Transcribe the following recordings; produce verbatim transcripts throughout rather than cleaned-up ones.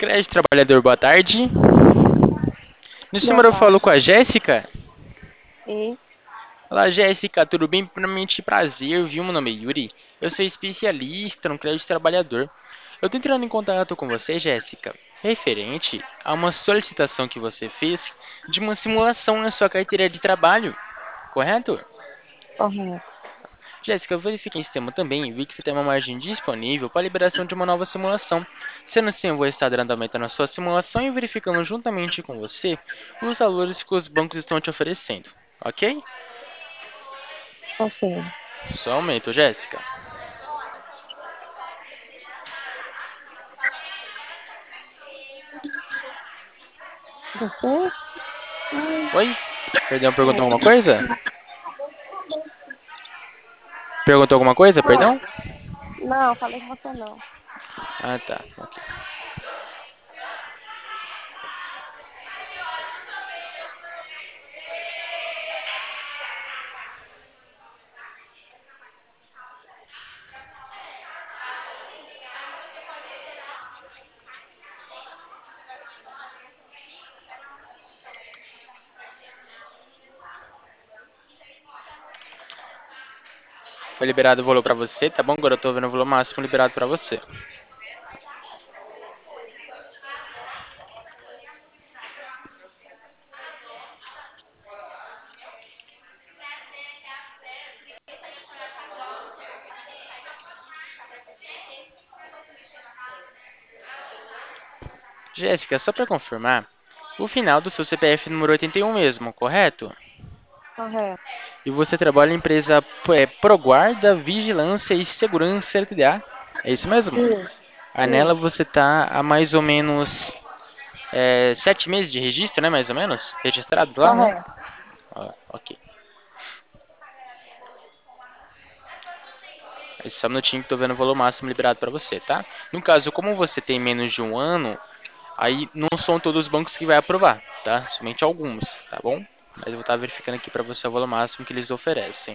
Crédito Trabalhador, boa tarde. Nesse Boa número eu falo tarde. com a Jéssica. Isso. Olá, Jéssica, tudo bem? Primeiramente, prazer, viu? Meu nome é Yuri. Eu sou especialista no crédito trabalhador. Eu tô entrando em contato com você, Jéssica, referente a uma solicitação que você fez de uma simulação na sua carteira de trabalho, correto? Correto. Jéssica, eu verifiquei em sistema também e vi que você tem uma margem disponível para a liberação de uma nova simulação. Sendo assim, eu vou estar dando aumento na sua simulação e verificando juntamente com você os valores que os bancos estão te oferecendo, ok? Ok. Só aumento, Jéssica. Você? Ai, Oi? Perdão, perguntou alguma é. coisa? Perguntou alguma coisa, Não, perdão? não, falei com você não. Ah, tá. Ok. Foi liberado o valor para você, tá bom? Agora eu tô vendo o valor máximo liberado para você. Jéssica, só para confirmar, o final do seu C P F número oitenta e um mesmo, correto? Correto. E você trabalha em empresa é, Proguarda, Vigilância e Segurança L T D A. É isso mesmo? Isso. Aí nela Isso. você tá há mais ou menos é, sete meses de registro, né? Mais ou menos? Registrado lá, né? Correto. Ó, ok. Aí só um minutinho que tô vendo o valor máximo liberado para você, tá? No caso, como você tem menos de um ano, aí não são todos os bancos que vai aprovar, tá? Somente alguns, tá bom? Mas eu vou estar verificando aqui para você o valor máximo que eles oferecem.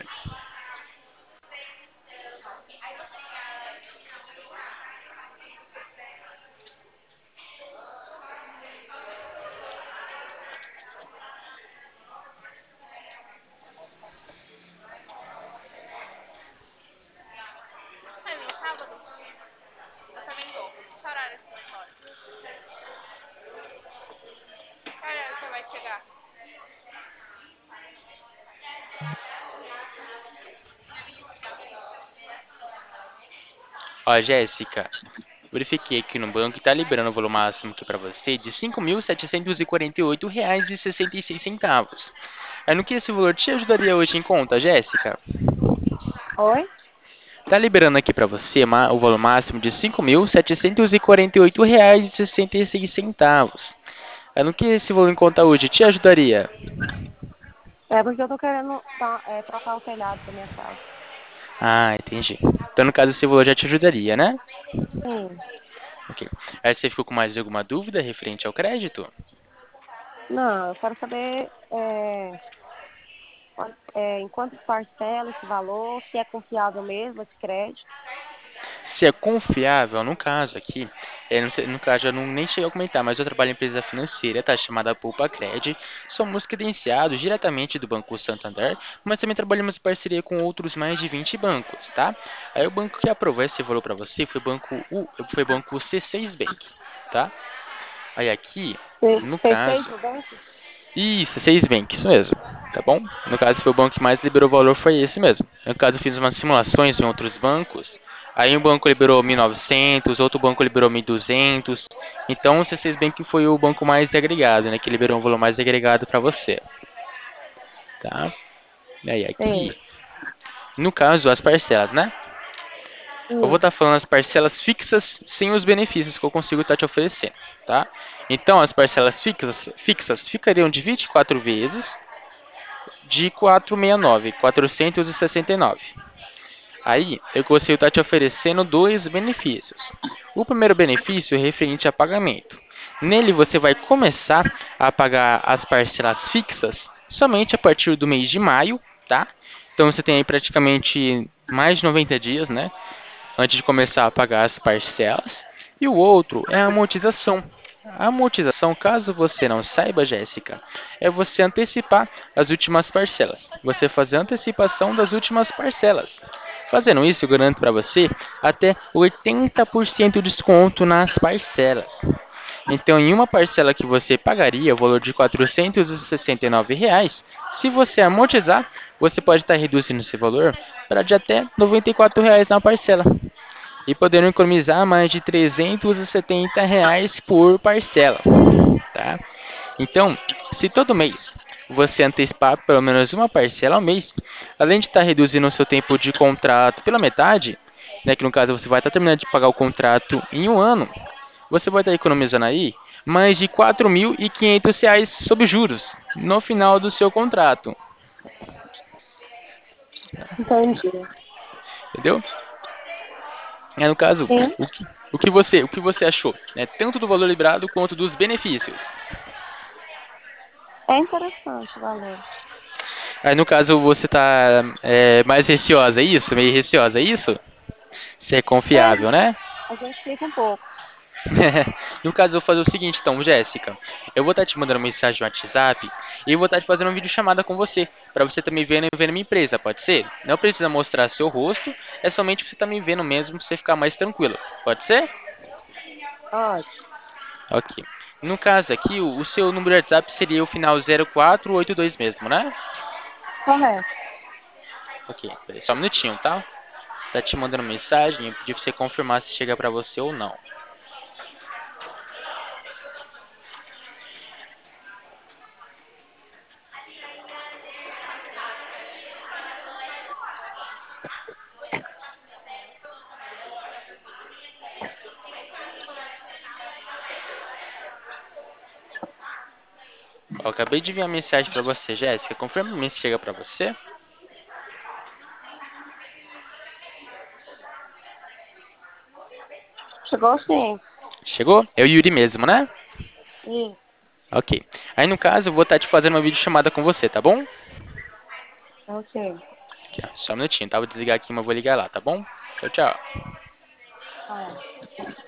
Ó, Jéssica, verifiquei aqui no banco e tá liberando o valor máximo aqui para você de cinco mil setecentos e quarenta e oito reais e sessenta e seis centavos. Aí no que esse valor te ajudaria hoje em conta, Jéssica? Oi? Tá liberando aqui para você ma- o valor máximo de cinco mil setecentos e quarenta e oito reais e sessenta e seis centavos. Aí no que esse valor em conta hoje te ajudaria? É porque eu tô querendo tá, é, trocar o telhado da minha casa. Ah, entendi. Então no caso esse valor já te ajudaria, né? Sim. Ok. Aí você ficou com mais alguma dúvida referente ao crédito? Não, eu quero saber é, quant- é, em quantas parcelas esse valor, se é confiável mesmo esse crédito. Se é confiável, no caso aqui, é, não sei- no caso eu não, nem cheguei a comentar, mas eu trabalho em empresa financeira, tá? Chamada Poupa Cred. Somos credenciados diretamente do Banco Santander, mas também trabalhamos em parceria com outros mais de vinte bancos, tá? Aí o banco que aprovou esse valor para você foi o banco U, foi o banco C seis Bank, tá? Aí aqui, C- no C6 caso, Nubank? isso, seis Bank, isso mesmo, tá bom? No caso, foi o banco que mais liberou o valor, foi esse mesmo. No caso, eu fiz umas simulações em outros bancos. Aí um banco liberou mil e novecentos, outro banco liberou mil e duzentos. Então, o C seis Bank foi o banco mais agregado, né? Que liberou um valor mais agregado para você, tá? E aí, Sei. aqui, no caso, as parcelas, né? Eu vou Hum. estar falando as parcelas fixas sem os benefícios que eu consigo estar te oferecendo, tá? Então, as parcelas fixas, fixas ficariam de vinte e quatro vezes de quatrocentos e sessenta e nove, quatrocentos e sessenta e nove. Aí, eu consigo estar te oferecendo dois benefícios. O primeiro benefício é referente a pagamento. Nele, você vai começar a pagar as parcelas fixas somente a partir do mês de maio, tá? Então, você tem aí praticamente mais de noventa dias, né? Antes de começar a pagar as parcelas. E o outro é a amortização. A amortização, caso você não saiba, Jéssica, é você antecipar as últimas parcelas. Você fazer a antecipação das últimas parcelas. Fazendo isso, eu garanto para você até oitenta por cento de desconto nas parcelas. Então, em uma parcela que você pagaria o valor de quatrocentos e sessenta e nove reais, se você amortizar, você pode estar reduzindo esse valor para de até noventa e quatro reais na parcela e podendo economizar mais de trezentos e setenta reais por parcela, tá? Então, se todo mês você antecipar pelo menos uma parcela ao mês, além de estar reduzindo o seu tempo de contrato pela metade, né, que no caso você vai estar terminando de pagar o contrato em um ano, você vai estar economizando aí mais de quatro mil e quinhentos reais sob juros no final do seu contrato, Entendi. entendeu? É, no caso, Sim, o que, o que você, o que você achou, né, tanto do valor liberado quanto dos benefícios? é interessante o valor. Aí no caso você tá é, mais receosa, é isso? Meio receosa, é isso? Ser É, confiável, né? a gente fica um pouco. No caso, eu vou fazer o seguinte, então, Jéssica. Eu vou estar te mandando mensagem no WhatsApp e eu vou estar te fazendo uma videochamada com você, para você também ver, ver minha empresa, pode ser? Não precisa mostrar seu rosto, é somente você estar me vendo mesmo, pra você ficar mais tranquilo. Pode ser? Ótimo. Ok. No caso aqui, o, o seu número de WhatsApp seria o final zero quatro oito dois mesmo, né? Correto. Ok, peraí, só um minutinho, tá? Tá te mandando mensagem, eu pedi pra você confirmar se chega pra você ou não. Eu acabei de enviar mensagem pra você, Jéssica. Confirma pra mim se chega pra você. Chegou sim. Chegou? É o Yuri mesmo, né? Isso. Ok. Aí no caso, eu vou estar te fazendo uma videochamada com você, tá bom? Ok. Aqui, ó, só um minutinho, tá? Vou desligar aqui, mas vou ligar lá, tá bom? Tchau, tchau. Tá.